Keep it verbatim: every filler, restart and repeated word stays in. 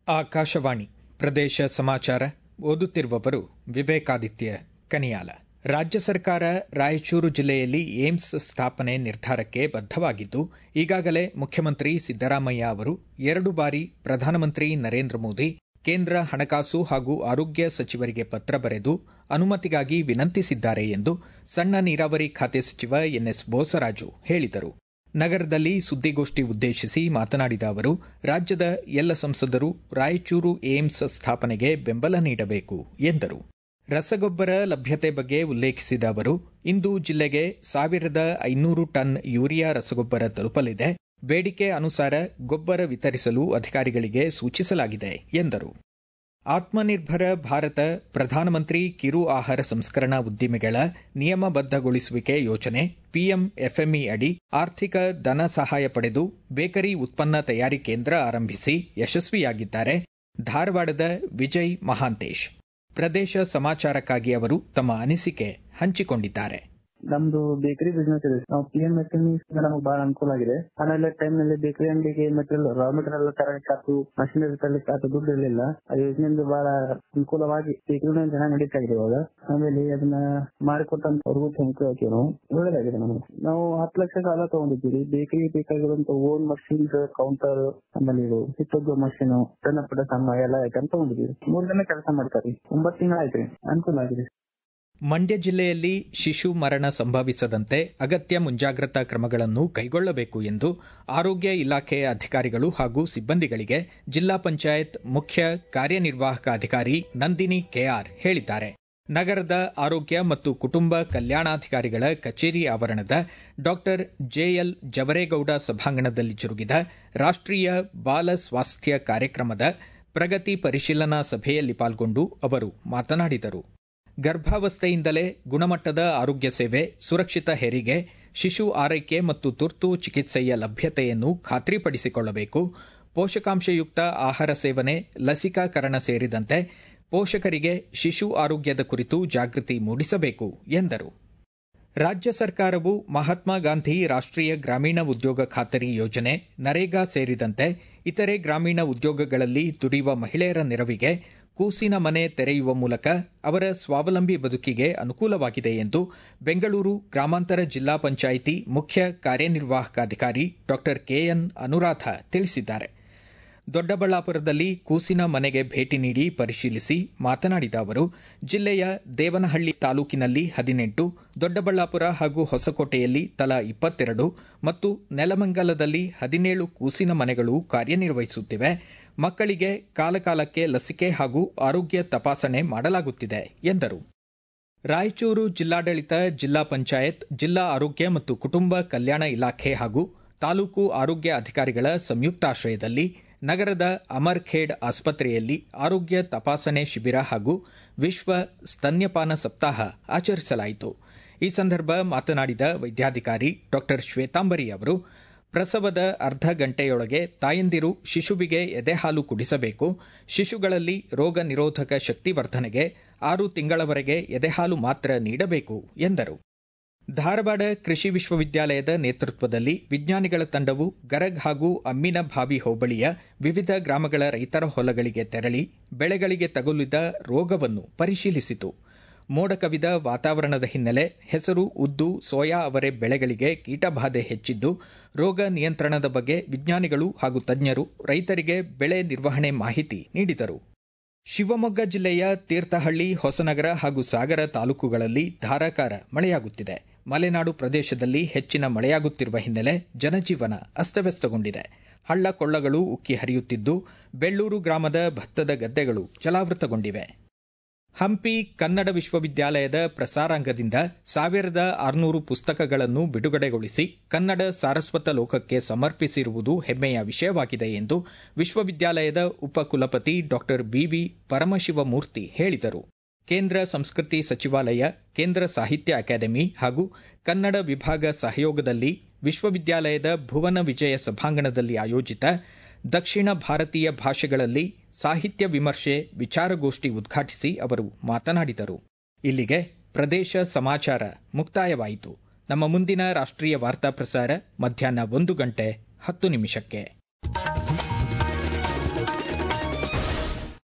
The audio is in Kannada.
ಆಕಾಶವಾಣಿ ಪ್ರದೇಶ ಸಮಾಚಾರ ಓದುತ್ತಿರುವವರು ವಿವೇಕಾದಿತ್ಯ ಕನಿಯಾಲ. ರಾಜ್ಯ ಸರ್ಕಾರ ರಾಯಚೂರು ಜಿಲ್ಲೆಯಲ್ಲಿ ಏಮ್ಸ್ ಸ್ಥಾಪನೆ ನಿರ್ಧಾರಕ್ಕೆ ಬದ್ಧವಾಗಿದ್ದು, ಈಗಾಗಲೇ ಮುಖ್ಯಮಂತ್ರಿ ಸಿದ್ದರಾಮಯ್ಯ ಅವರು ಎರಡು ಬಾರಿ ಪ್ರಧಾನಮಂತ್ರಿ ನರೇಂದ್ರ ಮೋದಿ, ಕೇಂದ್ರ ಹಣಕಾಸು ಹಾಗೂ ಆರೋಗ್ಯ ಸಚಿವರಿಗೆ ಪತ್ರ ಬರೆದು ಅನುಮತಿಗಾಗಿ ವಿನಂತಿಸಿದ್ದಾರೆ ಎಂದು ಸಣ್ಣ ನೀರಾವರಿ ಖಾತೆ ಸಚಿವ ಎನ್ಎಸ್ ಬೋಸರಾಜು ಹೇಳಿದರು. ನಗರದಲ್ಲಿ ಸುದ್ದಿಗೋಷ್ಠಿ ಉದ್ದೇಶಿಸಿ ಮಾತನಾಡಿದ ಅವರು, ರಾಜ್ಯದ ಎಲ್ಲ ಸಂಸದರು ರಾಯಚೂರು ಏಮ್ಸ್ ಸ್ಥಾಪನೆಗೆ ಬೆಂಬಲ ನೀಡಬೇಕು ಎಂದರು. ರಸಗೊಬ್ಬರ ಲಭ್ಯತೆ ಬಗ್ಗೆ ಉಲ್ಲೇಖಿಸಿದ ಅವರು, ಇಂದು ಜಿಲ್ಲೆಗೆ ಸಾವಿರದ ಐನೂರು ಟನ್ ಯೂರಿಯಾ ರಸಗೊಬ್ಬರ ತಲುಪಲಿದೆ. ಬೇಡಿಕೆ ಅನುಸಾರ ಗೊಬ್ಬರ ವಿತರಿಸಲು ಅಧಿಕಾರಿಗಳಿಗೆ ಸೂಚಿಸಲಾಗಿದೆ ಎಂದರು. ಆತ್ಮನಿರ್ಭರ ಭಾರತ ಪ್ರಧಾನಮಂತ್ರಿ ಕಿರು ಆಹಾರ ಸಂಸ್ಕರಣಾ ಉದ್ದಿಮೆಗಳ ನಿಯಮಬದ್ಧಗೊಳಿಸುವಿಕೆ ಯೋಜನೆ ಪಿಎಂಎಫ್ಎಂಇ ಅಡಿ ಆರ್ಥಿಕ ಧನ ಸಹಾಯ ಪಡೆದು ಬೇಕರಿ ಉತ್ಪನ್ನ ತಯಾರಿ ಕೇಂದ್ರ ಆರಂಭಿಸಿ ಯಶಸ್ವಿಯಾಗಿದ್ದಾರೆ. ಧಾರವಾಡದ ವಿಜಯ್ ಮಹಾಂತೇಶ್. ಪ್ರದೇಶ ಸಮಾಚಾರಕ್ಕಾಗಿ ಅವರು ತಮ್ಮ ಅನಿಸಿಕೆ ಹಂಚಿಕೊಂಡಿದ್ದಾರೆ. ನಮ್ದು ಬೇಕರಿ ಬಿಸ್ನೆಸ್ ಇದೆ. ನಾವು ಪಿ ಎಂ ಎಸ್ ಎಂ ನಮಗೆ ಬಹಳ ಅನುಕೂಲ ಆಗಿದೆ. ಆಮೇಲೆ ಟೈಮ್ ನಲ್ಲಿ ಬೇಕರಿ ಅಂಗಡಿಗೆ ಮೆಟೀರಿಯಲ್ ರಾ ಮೆಟೀರಿಯಲ್ ತರಲಿಕ್ಕೆ ಮಷಿನರಿ ತರಲಿಕ್ಕೆ ಆತು ದುಡ್ಡು ಇರಲಿಲ್ಲ. ಆ ಯೋಜನೆಯಿಂದ ಬಹಳ ಅನುಕೂಲವಾಗಿ ಬೇಕರಿ ಚೆನ್ನಾಗಿ ನಡೀತಾ ಇದೆ ಇವಾಗ. ಆಮೇಲೆ ಅದನ್ನ ಮಾಡಿಕೊಟ್ಟಂತ ಅವ್ರಿಗೂ ಅನುಕೂಲ ಆಗಿ ಒಳ್ಳೇದಾಗಿದೆ. ನಮಗೆ ನಾವು ಹತ್ತು ಲಕ್ಷ ಸಾಲ ತಗೊಂಡಿದ್ದೀವಿ. ಬೇಕರಿ ಬೇಕಾಗಿರುವಂತ ಓನ್ ಮಷೀನ್ಸ್, ಕೌಂಟರ್, ಆಮೇಲೆ ಇದು ಹಿಟ್ಟೊಗ್ಗೋ ಮಷೀನ್, ಸಣ್ಣ ಪುಟ್ಟ ಸಣ್ಣ ಎಲ್ಲ ಐಟಮ್ ತಗೊಂಡಿದ್ದೀವಿ. ಮೂರ್ ಜನ ಕೆಲಸ ಮಾಡ್ತಾರೆ. ಒಂಬತ್ತು ತಿಂಗಳು ಆಯ್ತು. ಅನುಕೂಲ ಆಗಿದೆ. ಮಂಡ್ಯ ಜಿಲ್ಲೆಯಲ್ಲಿ ಶಿಶು ಮರಣ ಸಂಭವಿಸದಂತೆ ಅಗತ್ಯ ಮುಂಜಾಗ್ರತಾ ಕ್ರಮಗಳನ್ನು ಕೈಗೊಳ್ಳಬೇಕು ಎಂದು ಆರೋಗ್ಯ ಇಲಾಖೆ ಅಧಿಕಾರಿಗಳು ಹಾಗೂ ಸಿಬ್ಬಂದಿಗಳಿಗೆ ಜಿಲ್ಲಾ ಪಂಚಾಯತ್ ಮುಖ್ಯ ಕಾರ್ಯನಿರ್ವಾಹಕ ಅಧಿಕಾರಿ ನಂದಿನಿ ಕೆಆರ್ ಹೇಳಿದ್ದಾರೆ. ನಗರದ ಆರೋಗ್ಯ ಮತ್ತು ಕುಟುಂಬ ಕಲ್ಯಾಣಾಧಿಕಾರಿಗಳ ಕಚೇರಿ ಆವರಣದ ಡಾಕ್ಟರ್ ಜೆಎಲ್ ಜವರೇಗೌಡ ಸಭಾಂಗಣದಲ್ಲಿ ಜರುಗಿದ ರಾಷ್ಟ್ರೀಯ ಬಾಲ ಸ್ವಾಸ್ಥ್ಯ ಕಾರ್ಯಕ್ರಮದ ಪ್ರಗತಿ ಪರಿಶೀಲನಾ ಸಭೆಯಲ್ಲಿ ಪಾಲ್ಗೊಂಡು ಅವರು ಮಾತನಾಡಿದರು. ಗರ್ಭಾವಸ್ಥೆಯಿಂದಲೇ ಗುಣಮಟ್ಟದ ಆರೋಗ್ಯ ಸೇವೆ, ಸುರಕ್ಷಿತ ಹೆರಿಗೆ, ಶಿಶು ಆರೈಕೆ ಮತ್ತು ತುರ್ತು ಚಿಕಿತ್ಸೆಯ ಲಭ್ಯತೆಯನ್ನು ಖಾತ್ರಿಪಡಿಸಿಕೊಳ್ಳಬೇಕು. ಪೋಷಕಾಂಶಯುಕ್ತ ಆಹಾರ ಸೇವನೆ, ಲಸಿಕಾಕರಣ ಸೇರಿದಂತೆ ಪೋಷಕರಿಗೆ ಶಿಶು ಆರೋಗ್ಯದ ಕುರಿತು ಜಾಗೃತಿ ಮೂಡಿಸಬೇಕು ಎಂದರು. ರಾಜ್ಯ ಸರ್ಕಾರವು ಮಹಾತ್ಮ ಗಾಂಧಿ ರಾಷ್ಟ್ರೀಯ ಗ್ರಾಮೀಣ ಉದ್ಯೋಗ ಖಾತರಿ ಯೋಜನೆ, ನರೇಗಾ ಸೇರಿದಂತೆ ಇತರೆ ಗ್ರಾಮೀಣ ಉದ್ಯೋಗಗಳಲ್ಲಿ ದುಡಿಯುವ ಮಹಿಳೆಯರ ನೆರವಿಗೆ ಕೂಸಿನ ಮನೆ ತೆರೆಯುವ ಮೂಲಕ ಅವರ ಸ್ವಾವಲಂಬಿ ಬದುಕಿಗೆ ಅನುಕೂಲವಾಗಿದೆ ಎಂದು ಬೆಂಗಳೂರು ಗ್ರಾಮಾಂತರ ಜಿಲ್ಲಾ ಪಂಚಾಯಿತಿ ಮುಖ್ಯ ಕಾರ್ಯನಿರ್ವಾಹಕ ಅಧಿಕಾರಿ ಡಾಕ್ಟರ್ ಕೆಎನ್ ಅನುರಾಧ ತಿಳಿಸಿದ್ದಾರೆ. ದೊಡ್ಡಬಳ್ಳಾಪುರದಲ್ಲಿ ಕೂಸಿನ ಮನೆಗೆ ಭೇಟಿ ನೀಡಿ ಪರಿಶೀಲಿಸಿ ಮಾತನಾಡಿದ ಅವರು, ಜಿಲ್ಲೆಯ ದೇವನಹಳ್ಳಿ ತಾಲೂಕಿನಲ್ಲಿ ಹದಿನೆಂಟು, ದೊಡ್ಡಬಳ್ಳಾಪುರ ಹಾಗೂ ಹೊಸಕೋಟೆಯಲ್ಲಿ ತಲಾ ಇಪ್ಪತ್ತೆರಡು ಮತ್ತು ನೆಲಮಂಗಲದಲ್ಲಿ ಹದಿನೇಳು ಕೂಸಿನ ಮನೆಗಳು ಕಾರ್ಯನಿರ್ವಹಿಸುತ್ತಿವೆ. ಮಕ್ಕಳಿಗೆ ಕಾಲಕಾಲಕ್ಕೆ ಲಸಿಕೆ ಹಾಗೂ ಆರೋಗ್ಯ ತಪಾಸಣೆ ಮಾಡಲಾಗುತ್ತಿದೆ ಎಂದರು. ರಾಯಚೂರು ಜಿಲ್ಲಾಡಳಿತ, ಜಿಲ್ಲಾ ಪಂಚಾಯತ್, ಜಿಲ್ಲಾ ಆರೋಗ್ಯ ಮತ್ತು ಕುಟುಂಬ ಕಲ್ಯಾಣ ಇಲಾಖೆ ಹಾಗೂ ತಾಲೂಕು ಆರೋಗ್ಯ ಅಧಿಕಾರಿಗಳ ಸಂಯುಕ್ತಾಶ್ರಯದಲ್ಲಿ ನಗರದ ಅಮರ್ಖೇಡ್ ಆಸ್ಪತ್ರೆಯಲ್ಲಿ ಆರೋಗ್ಯ ತಪಾಸಣೆ ಶಿಬಿರ ಹಾಗೂ ವಿಶ್ವ ಸ್ತನ್ಯಪಾನ ಸಪ್ತಾಹ ಆಚರಿಸಲಾಯಿತು. ಈ ಸಂದರ್ಭ ಮಾತನಾಡಿದ ವೈದ್ಯಾಧಿಕಾರಿ ಡಾಕ್ಟರ್ ಶ್ವೇತಾಂಬರಿ ಅವರು, ಪ್ರಸವದ ಅರ್ಧ ಗಂಟೆಯೊಳಗೆ ತಾಯಂದಿರು ಶಿಶುವಿಗೆ ಎದೆಹಾಲು ಕುಡಿಸಬೇಕು. ಶಿಶುಗಳಲ್ಲಿ ರೋಗ ನಿರೋಧಕ ಶಕ್ತಿ ವರ್ಧನೆಗೆ ಆರು ತಿಂಗಳವರೆಗೆ ಎದೆಹಾಲು ಮಾತ್ರ ನೀಡಬೇಕು ಎಂದರು. ಧಾರವಾಡ ಕೃಷಿ ವಿಶ್ವವಿದ್ಯಾಲಯದ ನೇತೃತ್ವದಲ್ಲಿ ವಿಜ್ಞಾನಿಗಳ ತಂಡವು ಗರಗ್ ಹಾಗೂ ಅಮ್ಮಿನಭಾವಿ ಹೋಬಳಿಯ ವಿವಿಧ ಗ್ರಾಮಗಳ ರೈತರ ಹೊಲಗಳಿಗೆ ತೆರಳಿ ಬೆಳೆಗಳಿಗೆ ತಗುಲಿದ ರೋಗವನ್ನು ಪರಿಶೀಲಿಸಿತು. ಮೋಡ ಕವಿದ ವಾತಾವರಣದ ಹಿನ್ನೆಲೆ ಹೆಸರು, ಉದ್ದು, ಸೋಯಾ ಅವರೆ ಬೆಳೆಗಳಿಗೆ ಕೀಟಬಾಧೆ ಹೆಚ್ಚಿದ್ದು, ರೋಗ ನಿಯಂತ್ರಣದ ಬಗ್ಗೆ ವಿಜ್ಞಾನಿಗಳು ಹಾಗೂ ತಜ್ಞರು ರೈತರಿಗೆ ಬೆಳೆ ನಿರ್ವಹಣೆ ಮಾಹಿತಿ ನೀಡಿದರು. ಶಿವಮೊಗ್ಗ ಜಿಲ್ಲೆಯ ತೀರ್ಥಹಳ್ಳಿ, ಹೊಸನಗರ ಹಾಗೂ ಸಾಗರ ತಾಲೂಕುಗಳಲ್ಲಿ ಧಾರಾಕಾರ ಮಳೆಯಾಗುತ್ತಿದೆ. ಮಲೆನಾಡು ಪ್ರದೇಶದಲ್ಲಿ ಹೆಚ್ಚಿನ ಮಳೆಯಾಗುತ್ತಿರುವ ಹಿನ್ನೆಲೆ ಜನಜೀವನ ಅಸ್ತವ್ಯಸ್ತಗೊಂಡಿದೆ. ಹಳ್ಳ ಕೊಳ್ಳಗಳು ಉಕ್ಕಿ ಹರಿಯುತ್ತಿದ್ದು, ಬೆಳ್ಳೂರು ಗ್ರಾಮದ ಭತ್ತದ ಗದ್ದೆಗಳು ಜಲಾವೃತಗೊಂಡಿವೆ. ಹಂಪಿ ಕನ್ನಡ ವಿಶ್ವವಿದ್ಯಾಲಯದ ಪ್ರಸಾರಾಂಗದಿಂದ ಸಾವಿರದ ಆರುನೂರು ಪುಸ್ತಕಗಳನ್ನು ಬಿಡುಗಡೆಗೊಳಿಸಿ ಕನ್ನಡ ಸಾರಸ್ವತ ಲೋಕಕ್ಕೆ ಸಮರ್ಪಿಸಿರುವುದು ಹೆಮ್ಮೆಯ ವಿಷಯವಾಗಿದೆ ಎಂದು ವಿಶ್ವವಿದ್ಯಾಲಯದ ಉಪಕುಲಪತಿ ಡಾಕ್ಟರ್ ಬಿವಿ ಪರಮಶಿವಮೂರ್ತಿ ಹೇಳಿದರು. ಕೇಂದ್ರ ಸಂಸ್ಕೃತಿ ಸಚಿವಾಲಯ, ಕೇಂದ್ರ ಸಾಹಿತ್ಯ ಅಕಾಡೆಮಿ ಹಾಗೂ ಕನ್ನಡ ವಿಭಾಗ ಸಹಯೋಗದಲ್ಲಿ ವಿಶ್ವವಿದ್ಯಾಲಯದ ಭುವನ ವಿಜಯ ಸಭಾಂಗಣದಲ್ಲಿ ಆಯೋಜಿತ ದಕ್ಷಿಣ ಭಾರತೀಯ ಭಾಷೆಗಳಲ್ಲಿ ಸಾಹಿತ್ಯ ವಿಮರ್ಶೆ ವಿಚಾರಗೋಷ್ಠಿ ಉದ್ಘಾಟಿಸಿ ಅವರು ಮಾತನಾಡಿದರು. ಇಲ್ಲಿಗೆ ಪ್ರದೇಶ ಸಮಾಚಾರ ಮುಕ್ತಾಯವಾಯಿತು. ನಮ್ಮ ಮುಂದಿನ ರಾಷ್ಟ್ರೀಯ ವಾರ್ತಾ ಪ್ರಸಾರ ಮಧ್ಯಾಹ್ನ ಒಂದು ಗಂಟೆ ಹತ್ತು ನಿಮಿಷಕ್ಕೆ.